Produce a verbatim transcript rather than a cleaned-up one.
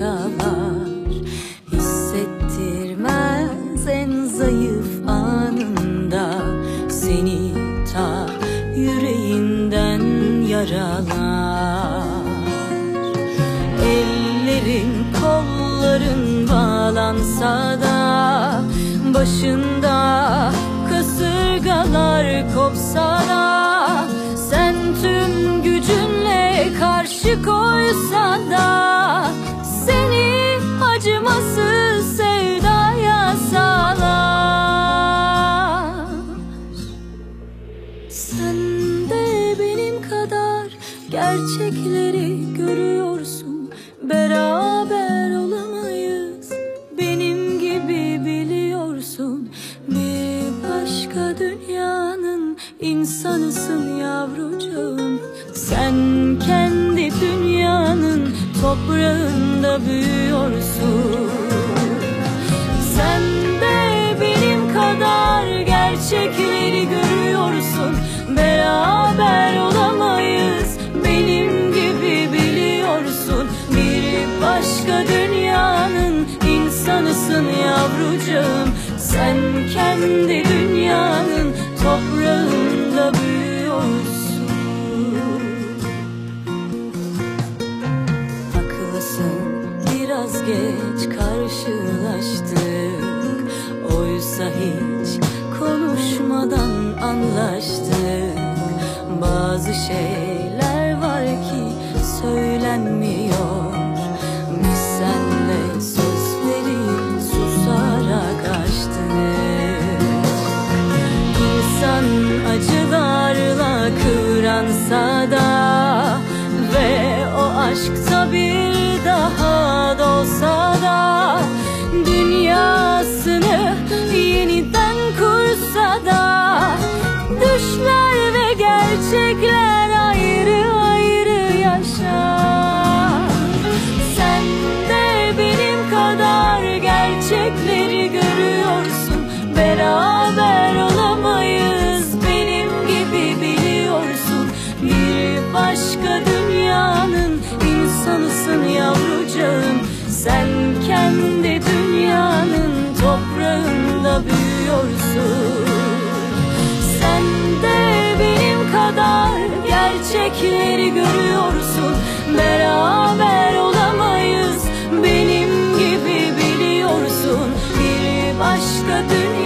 hatıralar hissettirmez en zayıf anında seni ta yüreğinden yaralar. Ellerin kolların bağlansa da başında kasırgalar kopsa da sen tüm gücünle karşı koysan da seni acımasız sevdaya salar. Sen de benim kadar gerçekleri görüyorsun. Beraber olamayız, benim gibi biliyorsun. Bir başka dünyanın insanısın yavrucuğum. Sen kendi dünyanın toprağında büyüyorsun. Sen de benim kadar gerçekleri görüyorsun. Beraber olamayız, benim gibi biliyorsun. Bir başka dünyanın insanısın yavrucuğum. Sen kendi dünyanın toprağında büyüyorsun. Haklısın, biraz geç karşılaştık. Oysa hiç konuşmadan anlaştık. Bazı şeyler var ki söylenmiyor. Biz senle sözleri susarak açtık. İnsan acılarla kıvransa da ve o aşkta bir daha doğsa da dünyasını yeniden kursa da düşler ve gerçekler ayrı ayrı yaşar. Sen de benim kadar gerçekleri görüyorsun. Beraber olamayız, benim gibi biliyorsun. Bir başka dünyanın insanısın yavrucağım. Sen kendi dünyanın toprağında büyüyorsun. Sen de benim kadar gerçekleri görüyorsun. Beraber olamayız, benim gibi biliyorsun. Bir başka dünya